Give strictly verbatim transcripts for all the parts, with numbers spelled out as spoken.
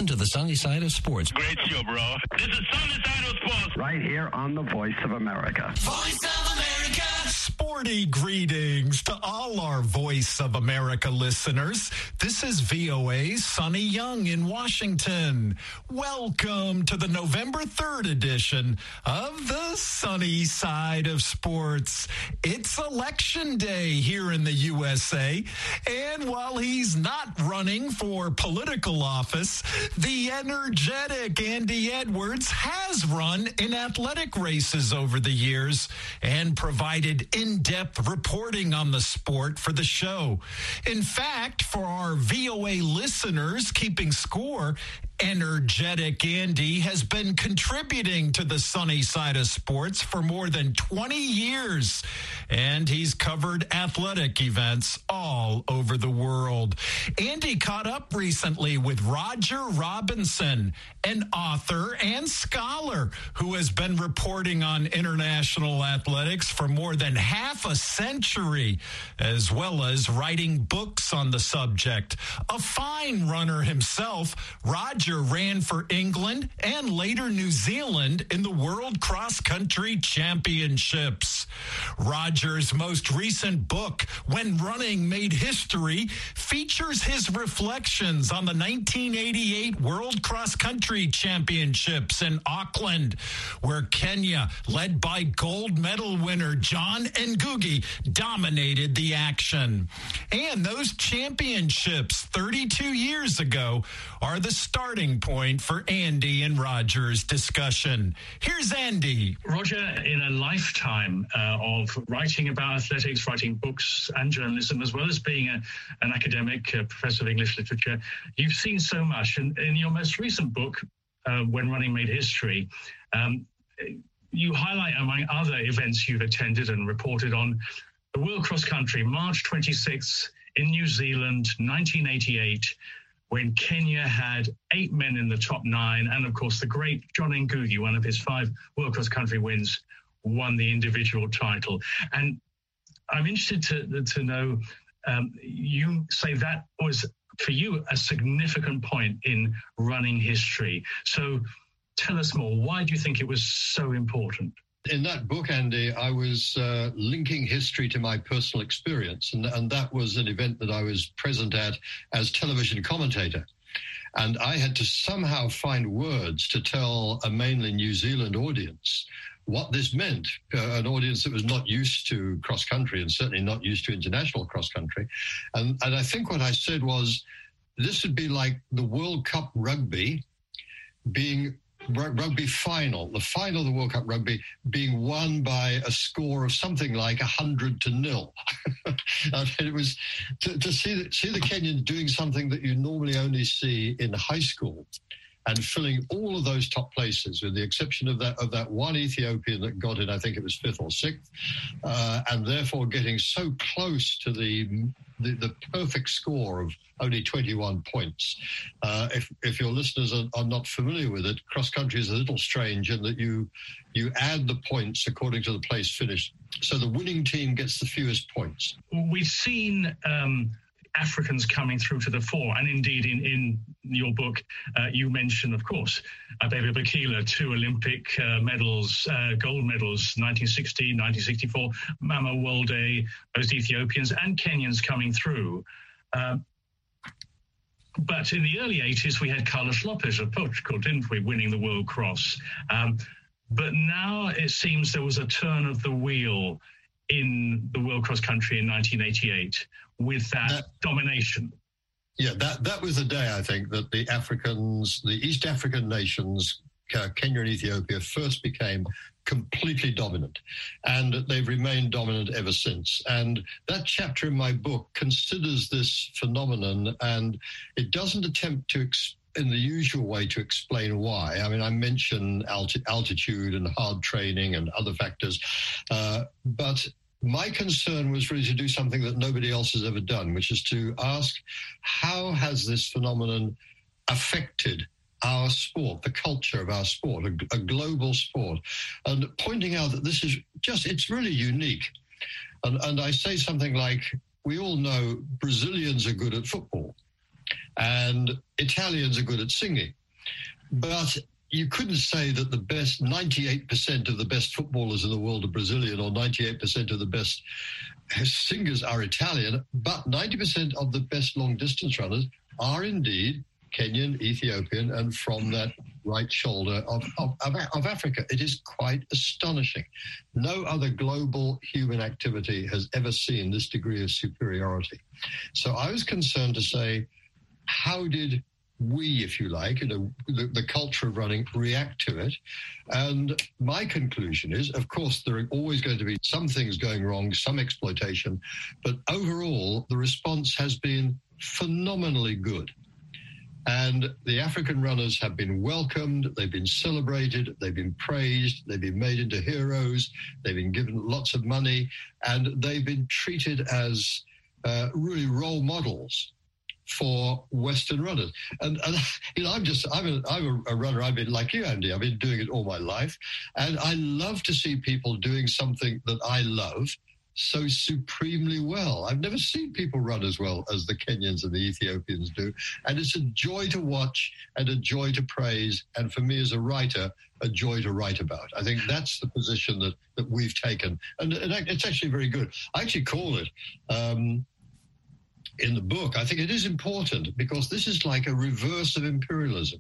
listen to the Sunny Side of Sports. Great show, bro. This is Sunny Side of Sports. Right here on the Voice of America. Voice of America. Sporty greetings to all our Voice of America listeners. This is V O A's Sonny Young in Washington. Welcome to the November third edition of the Sunny Side of Sports. It's election day here in the U S A, and while he's not running for political office, the energetic Andy Edwards has run in athletic races over the years and provided in-depth reporting on the sport for the show. In fact, for our V O A listeners keeping score, energetic Andy has been contributing to the Sunny Side of Sports for more than twenty years, and he's covered athletic events all over the world. Andy caught up recently with Roger Robinson, an author and scholar who has been reporting on international athletics for more than half a century, as well as writing books on the subject. A fine runner himself, Roger ran for England and later New Zealand in the World Cross Country Championships. Roger's most recent book, When Running Made History, features his reflections on the nineteen eighty-eight World Cross Country Championships in Auckland, where Kenya, led by gold medal winner John Ngugi, dominated the action. And those championships thirty-two years ago are the starting point for Andy and Roger's discussion. Here's Andy. Roger, in a lifetime uh, of writing about athletics, writing books and journalism, as well as being a, an academic uh, professor of English literature, you've seen so much. And in your most recent book, uh, When Running Made History, um, you highlight, among other events you've attended and reported on, the World Cross Country, March twenty-sixth in New Zealand, nineteen eighty-eight, when Kenya had eight men in the top nine, and of course the great John Ngugi, one of his five World Cross Country wins, won the individual title. And I'm interested to, to know, um, you say that was, for you, a significant point in running history. So tell us more. Why do you think it was so important? In that book, Andy, I was uh, linking history to my personal experience, and, and that was an event that I was present at as television commentator. And I had to somehow find words to tell a mainly New Zealand audience what this meant, uh, an audience that was not used to cross-country and certainly not used to international cross-country. And, and I think what I said was, this would be like the World Cup rugby being rugby final, the final of the World Cup rugby being won by a score of something like one hundred to nil. And it was to, to see, see the Kenyans doing something that you normally only see in high school and filling all of those top places, with the exception of that of that one Ethiopian that got in, I think it was fifth or sixth, uh, and therefore getting so close to the the, the perfect score of only twenty-one points. Uh, if if your listeners are, are not familiar with it, cross country is a little strange in that you you add the points according to the place finished, so the winning team gets the fewest points. We've seen Um Africans coming through to the fore. And indeed, in, in your book, uh, you mention, of course, Abebe Bikila, two Olympic uh, medals, uh, gold medals, nineteen sixty, nineteen sixty-four, Mama Wolde, those Ethiopians and Kenyans coming through. Uh, but in the early eighties, we had Carlos Lopez of Portugal, didn't we, winning the World Cross. Um, but now it seems there was a turn of the wheel in the World Cross Country in nineteen eighty-eight with that, that domination. Yeah, that, that was the day, I think, that the Africans, the East African nations, uh, Kenya and Ethiopia, first became completely dominant. And they've remained dominant ever since. And that chapter in my book considers this phenomenon, and it doesn't attempt to explain in the usual way to explain why. I mean, I mention alti- altitude and hard training and other factors, uh, but my concern was really to do something that nobody else has ever done, which is to ask, how has this phenomenon affected our sport, the culture of our sport, a, a global sport, and pointing out that this is just, it's really unique. And, and I say something like, we all know Brazilians are good at football. And Italians are good at singing. But you couldn't say that the best, ninety-eight percent of the best footballers in the world are Brazilian or ninety-eight percent of the best singers are Italian, but ninety percent of the best long-distance runners are indeed Kenyan, Ethiopian, and from that right shoulder of, of, of Africa. It is quite astonishing. No other global human activity has ever seen this degree of superiority. So I was concerned to say, how did we, if you like, you know, the, the culture of running, react to it? And my conclusion is, of course, there are always going to be some things going wrong, some exploitation, but overall, the response has been phenomenally good. And the African runners have been welcomed, they've been celebrated, they've been praised, they've been made into heroes, they've been given lots of money, and they've been treated as uh, really role models for Western runners. And, and you know, I'm just, I'm, a, I'm a runner, I've been like you, Andy, I've been doing it all my life, and I love to see people doing something that I love so supremely well. I've never seen people run as well as the Kenyans and the Ethiopians do. And it's a joy to watch and a joy to praise. And for me as a writer, a joy to write about. I think that's the position that, that we've taken. And it's actually very good. I actually call it, um, in the book, I think it is important because this is like a reverse of imperialism,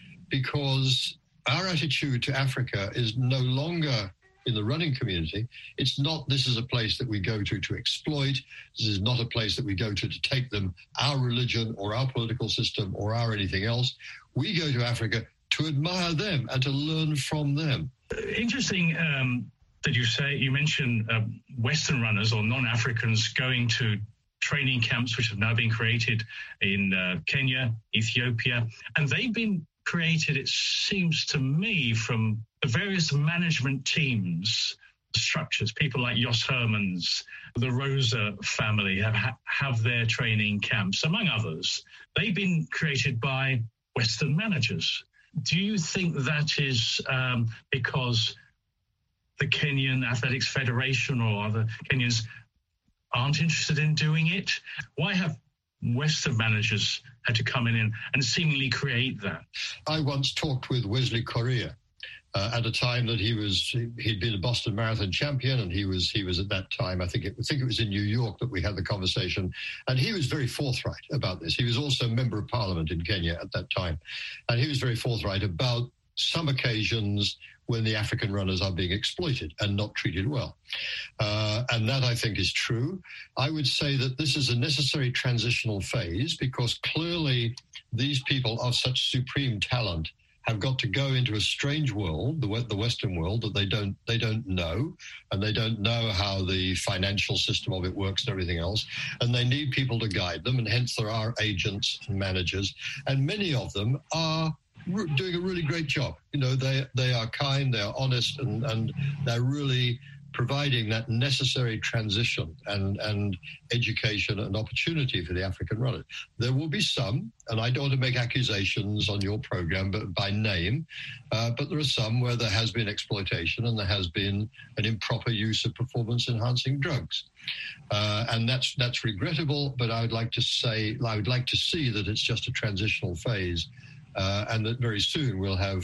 because our attitude to Africa is no longer in the running community. It's not, this is a place that we go to to exploit. This is not a place that we go to to take them our religion or our political system or our anything else. We go to Africa to admire them and to learn from them. Interesting um, that you say, you mentioned uh, Western runners or non-Africans going to training camps, which have now been created in uh, Kenya, Ethiopia, and they've been created, it seems to me, from the various management teams, structures. People like Jos Hermans, the Rosa family have have their training camps, among others. They've been created by Western managers. Do you think that is um, because the Kenyan Athletics Federation or other Kenyans aren't interested in doing it? Why have Western managers had to come in and, and seemingly create that? I once talked with Wesley Correa uh, at a time that he was he'd been a Boston Marathon champion, and he was he was at that time, I think it, I think it was in New York that we had the conversation, and he was very forthright about this. He was also a member of Parliament in Kenya at that time, and he was very forthright about some occasions when the African runners are being exploited and not treated well. Uh, and that, I think, is true. I would say that this is a necessary transitional phase because clearly these people of such supreme talent have got to go into a strange world, the, the Western world, that they don't they don't know, and they don't know how the financial system of it works and everything else, and they need people to guide them, and hence there are agents and managers, and many of them are doing a really great job. You know, they they are kind, they are honest, and, and they're really providing that necessary transition and, and education and opportunity for the African runners. There will be some, and I don't want to make accusations on your program, but by name, uh, but there are some where there has been exploitation and there has been an improper use of performance-enhancing drugs. Uh, and that's that's regrettable, but I would like to say, I would like to see that it's just a transitional phase. Uh, and that very soon we'll have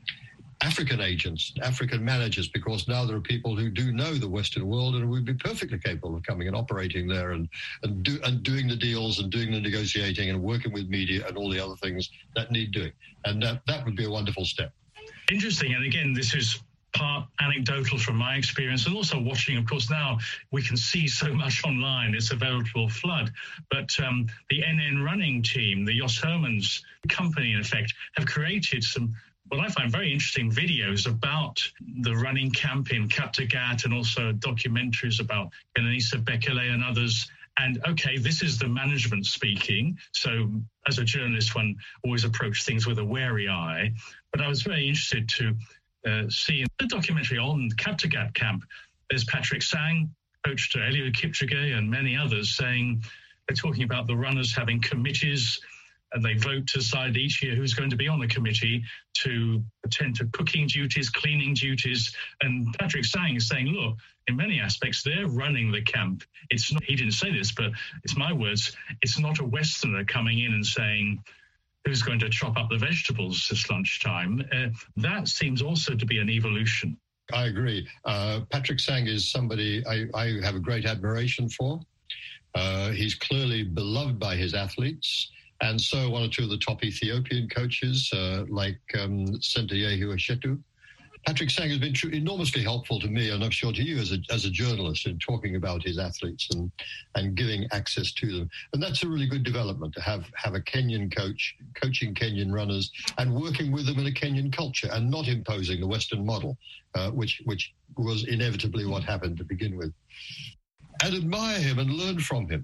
African agents, African managers, because now there are people who do know the Western world and would be perfectly capable of coming and operating there and and, do, and doing the deals and doing the negotiating and working with media and all the other things that need doing. And that, that would be a wonderful step. Interesting. And again, this is part anecdotal from my experience, and also watching, of course, now we can see so much online. It's a veritable flood. But um, the N N running team, the Jos Hermans company, in effect, have created some, what I find very interesting videos about the running camp in Kaptagat, and also documentaries about Kenenisa Bekele and others. And, okay, this is the management speaking. So as a journalist, one always approach things with a wary eye. But I was very interested to Uh, see in the documentary on Kaptagat camp, there's Patrick Sang, coach to Eliud Kipchoge and many others, saying they're talking about the runners having committees and they vote to decide each year who's going to be on the committee to attend to cooking duties, cleaning duties. And Patrick Sang is saying, look, in many aspects, they're running the camp. It's not, he didn't say this, but it's my words. It's not a Westerner coming in and saying, who's going to chop up the vegetables this lunchtime? Uh, that seems also to be an evolution. I agree. Uh, Patrick Sang is somebody I, I have a great admiration for. Uh, he's clearly beloved by his athletes. And so one or two of the top Ethiopian coaches, uh, like um, Sentayehu Eshetu. Patrick Sang has been tr- enormously helpful to me, and I'm sure to you as a, as a journalist, in talking about his athletes and, and giving access to them. And that's a really good development, to have, have a Kenyan coach coaching Kenyan runners and working with them in a Kenyan culture and not imposing the Western model, uh, which, which was inevitably what happened to begin with. And admire him and learn from him.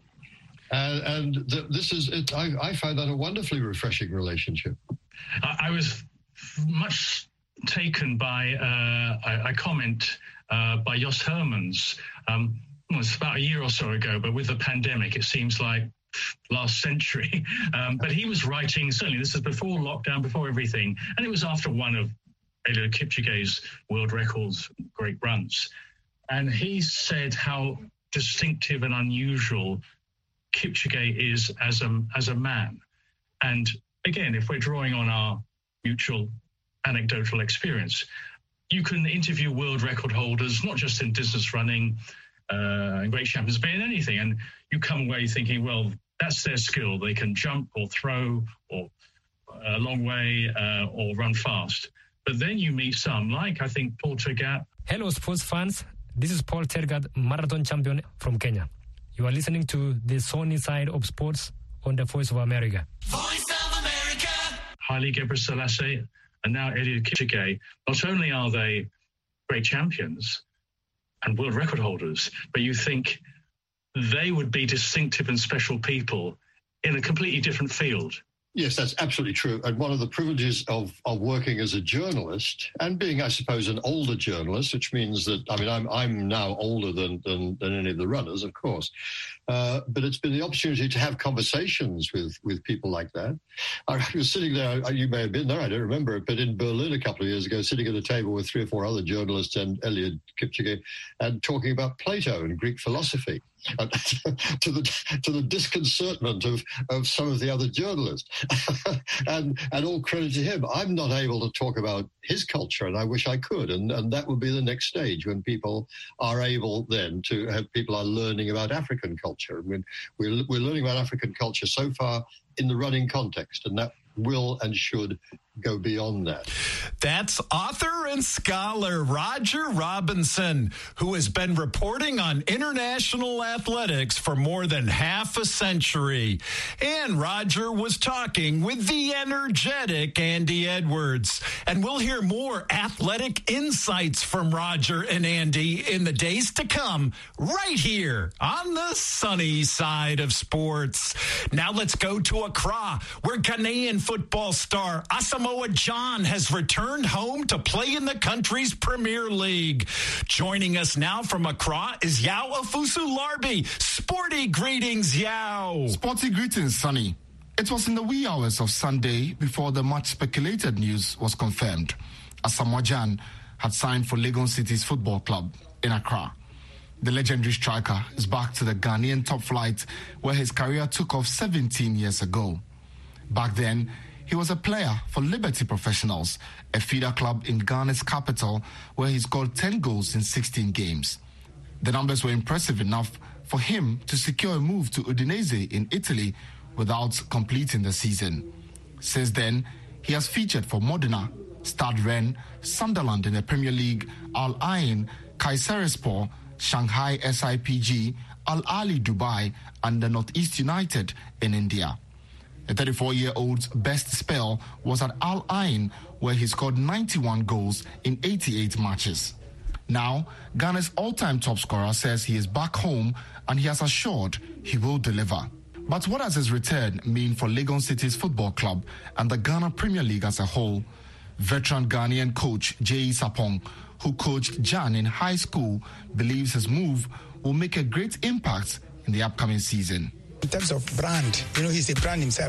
Uh, and th- this is, it, I, I find that a wonderfully refreshing relationship. I, I was much taken by uh, a, a comment uh, by Jos Hermans. Um, well, it's about a year or so ago, but with the pandemic, it seems like last century. Um, but he was writing, certainly this is before lockdown, before everything, and it was after one of Eliud Kipchoge's world records, great runs. And he said how distinctive and unusual Kipchoge is as a, as a man. And again, if we're drawing on our mutual anecdotal experience, you can interview world record holders, not just in distance running uh, and great champions, but in anything. And you come away thinking, well, that's their skill. They can jump or throw or a long way uh, or run fast. But then you meet some, like I think Paul Tergat. Hello, sports fans. This is Paul Tergat, marathon champion from Kenya. You are listening to the Sunny Side of Sports on the Voice of America. Voice of America. Haile Gebrselassie and now Eliud Kipchoge. Not only are they great champions and world record holders, but you think they would be distinctive and special people in a completely different field. Yes, that's absolutely true. And one of the privileges of, of working as a journalist and being, I suppose, an older journalist, which means that, I mean, I'm I'm now older than than, than any of the runners, of course. Uh, but it's been the opportunity to have conversations with, with people like that. I was sitting there, you may have been there, I don't remember it, but in Berlin a couple of years ago, sitting at a table with three or four other journalists and Eliud Kipchoge and talking about Plato and Greek philosophy. to the to the disconcertment of, of some of the other journalists. and and all credit to him. I'm not able to talk about his culture, and I wish I could. And, and that would be the next stage, when people are able then to have people are learning about African culture. I mean, we're, we're learning about African culture so far in the running context, and that will and should go beyond that. That's author and scholar Roger Robinson, who has been reporting on international athletics for more than half a century. And Roger was talking with the energetic Andy Edwards. And we'll hear more athletic insights from Roger and Andy in the days to come, right here on the sunny side of sports. Now let's go to Accra, where Ghanaian football star Asamoah Gyan has returned home to play in the country's Premier League. Joining us now from Accra is Yao Afusu-Larbi. Sporty greetings, Yao. Sporty greetings, Sonny. It was in the wee hours of Sunday before the much speculated news was confirmed. Asamoah Gyan had signed for Legon City's football club in Accra. The legendary striker is back to the Ghanaian top flight, where his career took off seventeen years ago. Back then, he was a player for Liberty Professionals, a feeder club in Ghana's capital, where he scored ten goals in sixteen games. The numbers were impressive enough for him to secure a move to Udinese in Italy without completing the season. Since then, he has featured for Modena, Stade Rennes, Sunderland in the Premier League, Al Ain, Kayserispor, Shanghai S I P G, Al Ahly Dubai, and the Northeast United in India. The thirty-four-year-old's best spell was at Al Ain, where he scored ninety-one goals in eighty-eight matches. Now, Ghana's all-time top scorer says he is back home, and he has assured he will deliver. But what does his return mean for Legon City's football club and the Ghana Premier League as a whole? Veteran Ghanaian coach J E Sapong, who coached Gyan in high school, believes his move will make a great impact in the upcoming season. In terms of brand, you know, he's a brand himself.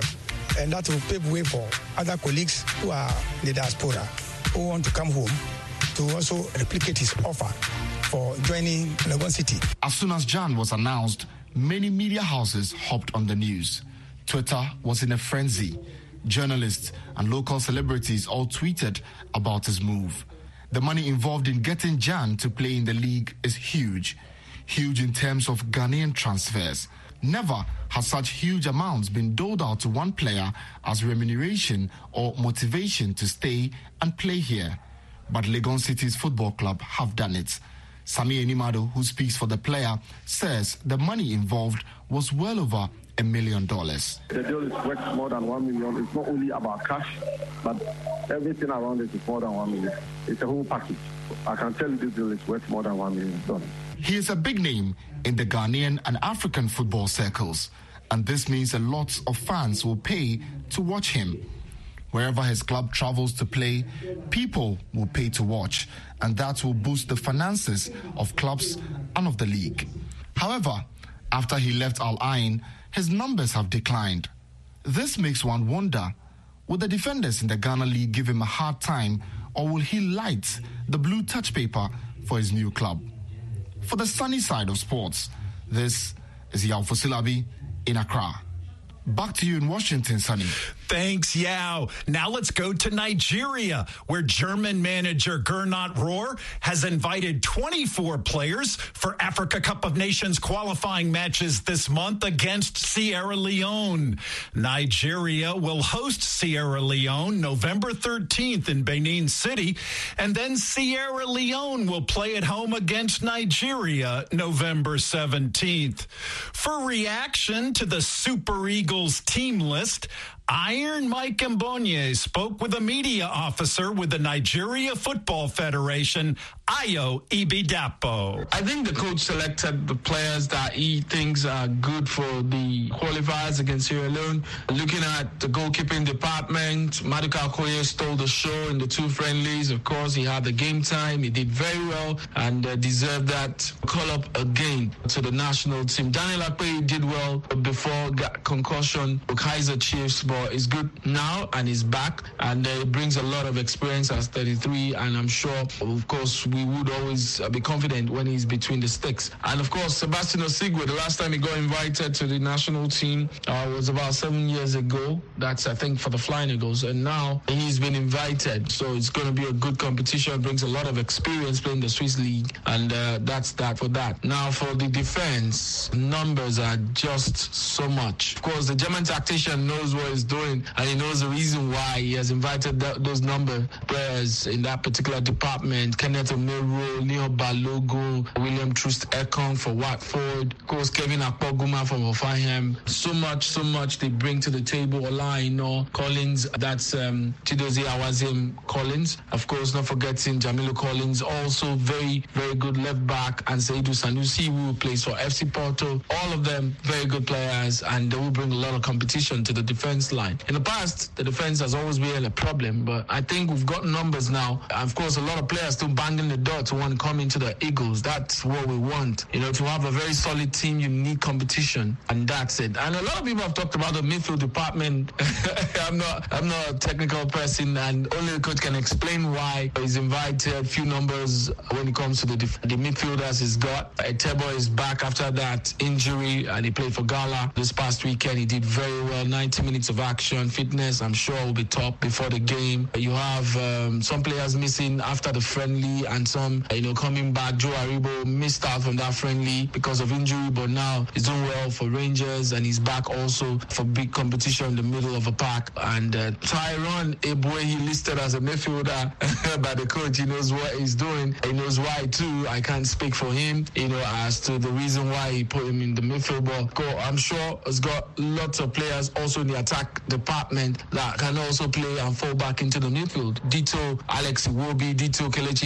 And that will pave way for other colleagues who are in the diaspora who want to come home to also replicate his offer for joining Legon City. As soon as Jan was announced, many media houses hopped on the news. Twitter was in a frenzy. Journalists and local celebrities all tweeted about his move. The money involved in getting Jan to play in the league is huge. Huge in terms of Ghanaian transfers. Never has such huge amounts been doled out to one player as remuneration or motivation to stay and play here. But Legon City's football club have done it. Sami Enimado, who speaks for the player, says the money involved was well over a million dollars. The deal is worth more than one million. It's not only about cash, but everything around it is more than one million. It's a whole package. I can tell you this deal is worth more than one million dollars. He is a big name in the Ghanaian and African football circles, and this means a lot of fans will pay to watch him. Wherever his club travels to play, people will pay to watch, and that will boost the finances of clubs and of the league. However, after he left Al Ain, his numbers have declined. This makes one wonder, will the defenders in the Ghana League give him a hard time, or will he light the blue touch paper for his new club? For the sunny side of sports, this is Yao Fosilabi in Accra. Back to you in Washington, Sonny. Thanks, Yao. Now let's go to Nigeria, where German manager Gernot Rohr has invited twenty-four players for Africa Cup of Nations qualifying matches this month against Sierra Leone. Nigeria will host Sierra Leone November thirteenth in Benin City, and then Sierra Leone will play at home against Nigeria November seventeenth. For reaction to the Super Eagles team list, Iron Mike Mbonye spoke with a media officer with the Nigeria Football Federation, Ayo Ibidapo. I think the coach selected the players that he thinks are good for the qualifiers against Sierra Leone. Looking at the goalkeeping department, Maduka Okoye stole the show in the two friendlies. Of course, he had the game time. He did very well and uh, deserved that call up again to the national team. Daniel Akpe did well before got concussion with Kaiser Chiefs, but is good now and is back, and uh, brings a lot of experience as thirty-three, and I'm sure, of course, we would always uh, be confident when he's between the sticks. And of course, Sebastian Osigwe, the last time he got invited to the national team uh, was about seven years ago. That's, I think, for the Flying Eagles, and now he's been invited, so it's going to be a good competition. Brings a lot of experience playing the Swiss League, and uh, that's that for that. Now, for the defense, numbers are just so much. Of course, the German tactician knows what he's doing, and he knows the reason why he has invited th- those number players in that particular department. Kenneth Omero, Leo Balogo, William Troost Ekong for Watford, of course Kevin Akpoguma from Hoffenheim. So much, so much they bring to the table. Olaino Collins, that's um, Chidozie Awazim Collins. Of course, not forgetting Jamilu Collins, also very, very good left back, and Seydou Sanusi, who plays for F C Porto. All of them very good players, and they will bring a lot of competition to the defense line. In the past, the defense has always been a problem, but I think we've got numbers now. Of course, a lot of players still banging the door to want to come into the Eagles. That's what we want. You know, to have a very solid team, you need competition, and that's it. And a lot of people have talked about the midfield department. I'm not, I'm not a technical person, and only the coach can explain why he's invited few numbers when it comes to the def- the midfielders he's got. Etebo is back after that injury, and he played for Gala this past weekend. He did very well, ninety minutes of action. Fitness, I'm sure, will be top before the game. You have um, some players missing after the friendly, and some, you know, coming back. Joe Aribo missed out from that friendly because of injury, but now he's doing well for Rangers, and he's back also for big competition in the middle of a pack. And uh, Tyrone Ebue, he listed as a midfielder by the coach. He knows what he's doing. He knows why too. I can't speak for him, you know, as to the reason why he put him in the midfield. But I'm sure he's got lots of players also in the attack department that can also play and fall back into the midfield. Dito Alex Iwobi, Dito Kelechi Iheanacho,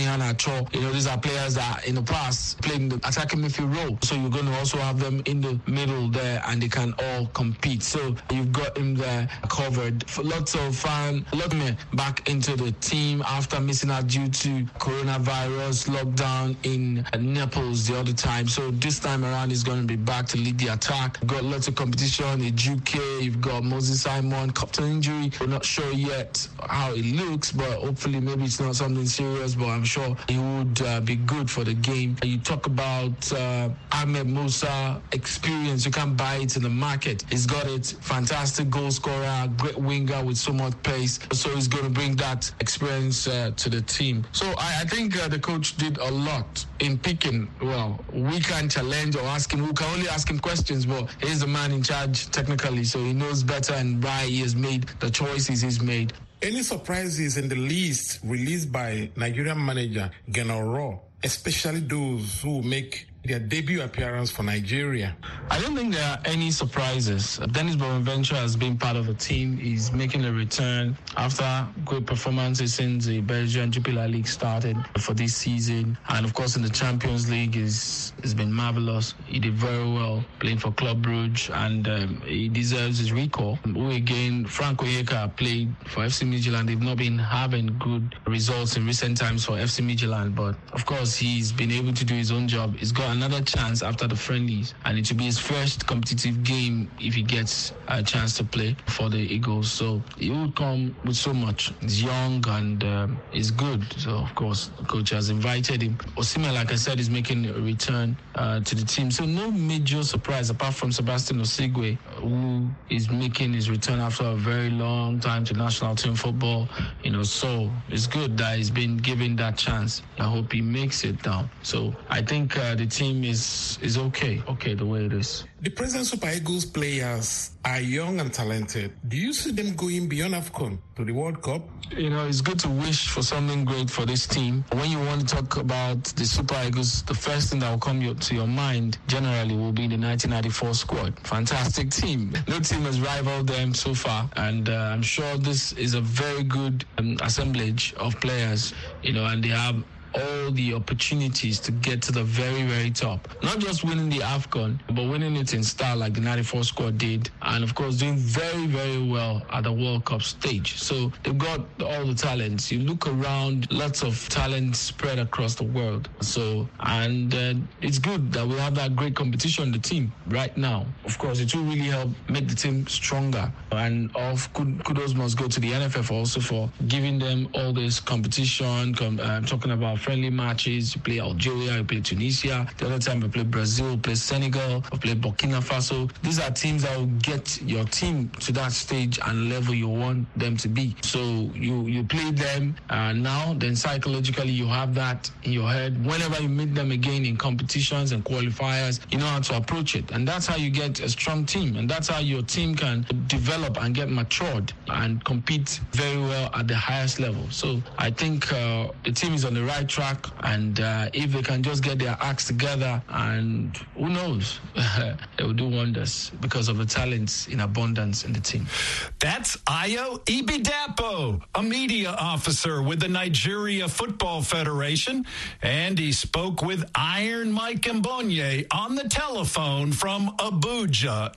sure, you know, these are players that in the past played in the attacking midfield role. So you're going to also have them in the middle there, and they can all compete. So you've got him there covered. For lots of fun, a lot of men back into the team after missing out due to coronavirus lockdown in Naples the other time. So this time around, he's going to be back to lead the attack. You've got lots of competition in U K. You've got Moses Simon, captain injury. We're not sure yet how it looks, but hopefully maybe it's not something serious, but I'm sure he would uh, be good for the game. You talk about uh, Ahmed Musa experience. You can't buy it in the market. He's got it. Fantastic goal scorer, great winger with so much pace. So he's going to bring that experience uh, to the team. So I, I think uh, the coach did a lot in picking. Well, we can't challenge or ask him. We can only ask him questions, but he's the man in charge technically, so he knows better and why he has made the choices he's made. Any surprises in the list released by Nigerian manager Gennaro Rohr, especially those who make their debut appearance for Nigeria? I don't think there are any surprises. Dennis Bonaventure has been part of the team. He's making a return after good performances since the Belgian Jupiler League started for this season. And of course, in the Champions League, he's, he's been marvelous. He did very well playing for Club Brugge, and um, he deserves his recall. Who again, Frank Oyeka played for F C Midtjylland. They've not been having good results in recent times for F C Midtjylland, but of course, he's been able to do his own job. He's got another chance after the friendlies, and it will be his first competitive game if he gets a chance to play for the Eagles. So he will come with so much. He's young and um, he's good. So of course the coach has invited him. Osimhen, like I said, is making a return uh, to the team. So no major surprise apart from Sebastian Osigwe, who is making his return after a very long time to national team football. You know, so it's good that he's been given that chance. I hope he makes it down. So I think uh, the team Team is is okay, okay the way it is. The present Super Eagles players are young and talented. Do you see them going beyond AFCON to the World Cup? You know, it's good to wish for something great for this team. When you want to talk about the Super Eagles, the first thing that will come to your mind generally will be the nineteen ninety-four squad. Fantastic team. No team has rivaled them so far, and uh, I'm sure this is a very good um, assemblage of players, you know, and they have all the opportunities to get to the very, very top. Not just winning the AFCON, but winning it in style like the ninety-four squad did. And of course, doing very, very well at the World Cup stage. So they've got all the talents. You look around, lots of talent spread across the world. So, and uh, it's good that we have that great competition in the team right now. Of course, it will really help make the team stronger. And of kudos must go to the N F F also for giving them all this competition. Com- I'm talking about friendly matches. You play Algeria, you play Tunisia. The other time you play Brazil, you play Senegal, you play Burkina Faso. These are teams that will get your team to that stage and level you want them to be. So you, you play them uh, now, then psychologically you have that in your head. Whenever you meet them again in competitions and qualifiers, you know how to approach it. And that's how you get a strong team. And that's how your team can develop and get matured and compete very well at the highest level. So I think uh, the team is on the right track, and uh, if they can just get their acts together, and who knows, they will do wonders because of the talents in abundance in the team. That's Ayo Ibidapo, a media officer with the Nigeria Football Federation, and he spoke with Iron Mike Mbonye on the telephone from Abuja,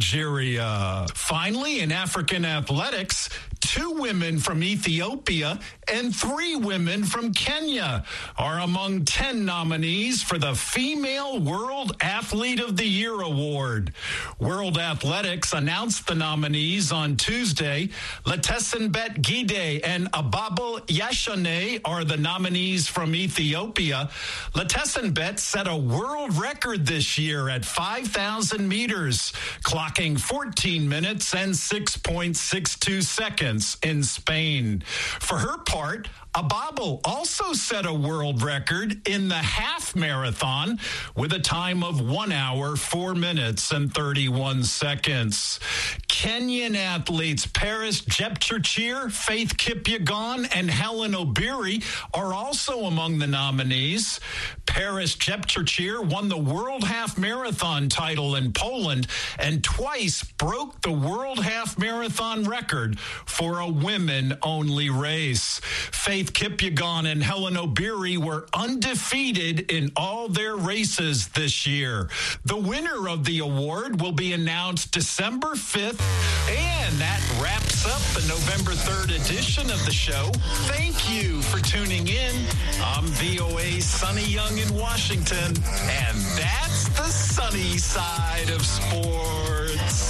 Nigeria. Finally, in African athletics, two women from Ethiopia and three women from Kenya are among ten nominees for the Female World Athlete of the Year Award. World Athletics announced the nominees on Tuesday. Letesenbet Gide and Ababo Yashane are the nominees from Ethiopia. Letesenbet set a world record this year at five thousand meters, clocking fourteen minutes and six point six two seconds in Spain. For her part, Ababo also set a world record in the half marathon with a time of one hour, four minutes, and thirty-one seconds. Kenyan athletes Paris Jepchirchir, Faith Kipyegon, and Helen Obiri are also among the nominees. Paris Jepchirchir won the World Half Marathon title in Poland and twice broke the World Half Marathon record for a women-only race. Faith Faith Kipyegon and Helen Obiri were undefeated in all their races this year. The winner of the award will be announced December fifth, and that wraps up the November third edition of the show. Thank you for tuning in. I'm V O A's Sonny Young in Washington, and that's the sunny side of sports.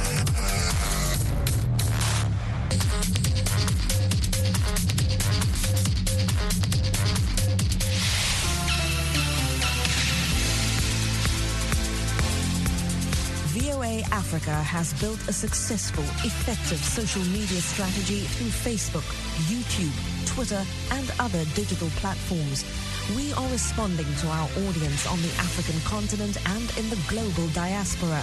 V O A Africa has built a successful, effective social media strategy through Facebook, YouTube, Twitter, and other digital platforms. We are responding to our audience on the African continent and in the global diaspora.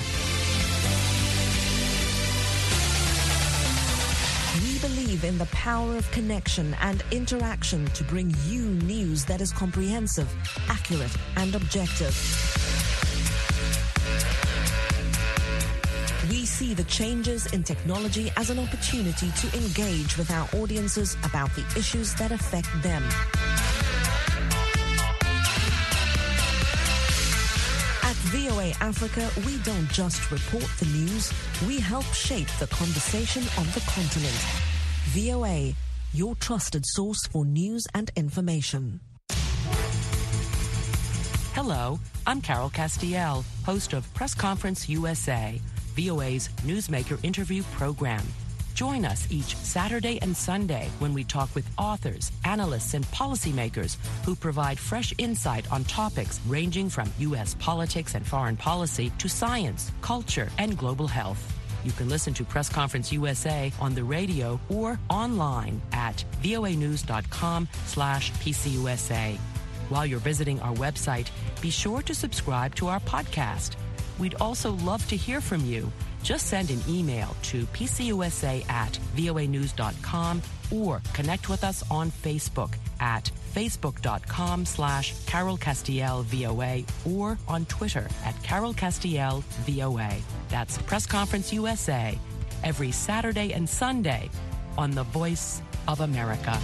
We believe in the power of connection and interaction to bring you news that is comprehensive, accurate, and objective. We see the changes in technology as an opportunity to engage with our audiences about the issues that affect them. At V O A Africa, we don't just report the news, we help shape the conversation on the continent. V O A, your trusted source for news and information. Hello, I'm Carol Castiel, host of Press Conference U S A, V O A's Newsmaker interview program. Join us each Saturday and Sunday when we talk with authors, analysts, and policymakers who provide fresh insight on topics ranging from U S politics and foreign policy to science, culture, and global health. You can listen to Press Conference U S A on the radio or online at voanews.com slash PCUSA. While you're visiting our website, be sure to subscribe to our podcast. We'd also love to hear from you. Just send an email to pcusa at voanews.com or connect with us on Facebook at facebook.com slash Carol Castiel VOA or on Twitter at Carol Castiel VOA. That's Press Conference U S A every Saturday and Sunday on The Voice of America.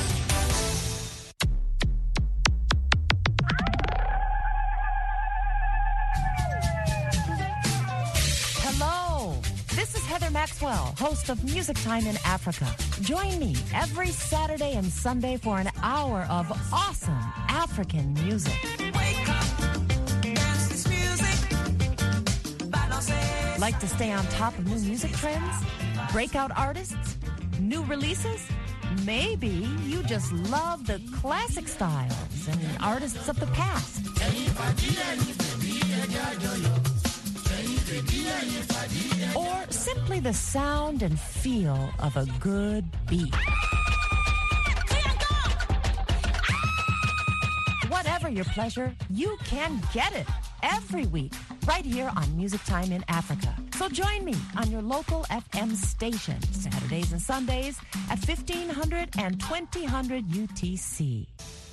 Maxwell, host of Music Time in Africa. Join me every Saturday and Sunday for an hour of awesome African music. Wake up, dance this music. Like to stay on top of new music trends? Breakout artists? New releases? Maybe you just love the classic styles and artists of the past. Or simply the sound and feel of a good beat. Whatever your pleasure, you can get it every week right here on Music Time in Africa. So join me on your local F M station Saturdays and Sundays at fifteen hundred and twenty hundred U T C.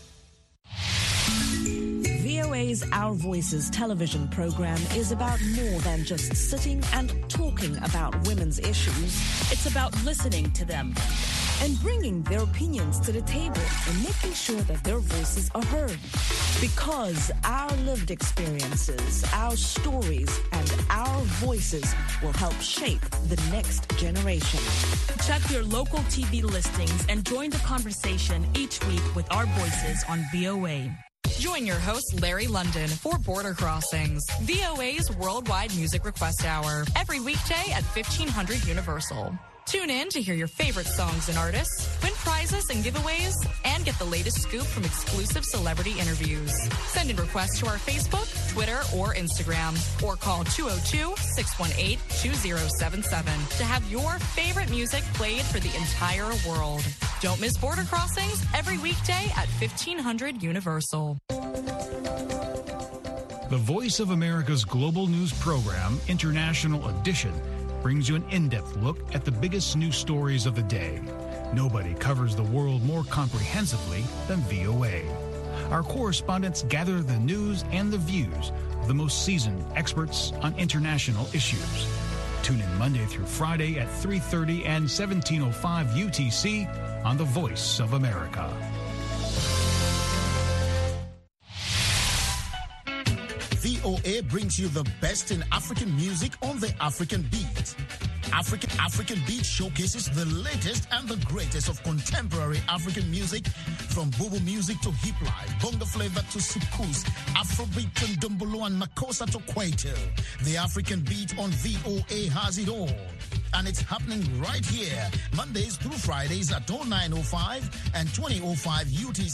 V O A's Our Voices television program is about more than just sitting and talking about women's issues. It's about listening to them and bringing their opinions to the table and making sure that their voices are heard. Because our lived experiences, our stories, and our voices will help shape the next generation. Check your local T V listings and join the conversation each week with our voices on V O A. Join your host, Larry London, for Border Crossings, V O A's Worldwide Music Request Hour, every weekday at fifteen hundred Universal. Tune in to hear your favorite songs and artists, win prizes and giveaways, and get the latest scoop from exclusive celebrity interviews. Send in requests to our Facebook, Twitter, or Instagram, or call two oh two, six one eight, two oh seven seven to have your favorite music played for the entire world. Don't miss Border Crossings every weekday at fifteen hundred Universal. The Voice of America's global news program, International Edition, brings you an in-depth look at the biggest news stories of the day. Nobody covers the world more comprehensively than V O A. Our correspondents gather the news and the views of the most seasoned experts on international issues. Tune in Monday through Friday at three thirty and seventeen oh five U T C on the Voice of America. V O A brings you the best in African music on the African Beat. African African Beat showcases the latest and the greatest of contemporary African music, from Bobo music to hip life, bongo flavor to soukous, Afrobeat and Dumbolo and Makossa to Kwaito. The African Beat on V O A has it all. And it's happening right here, Mondays through Fridays at oh nine oh five and twenty oh five U T C.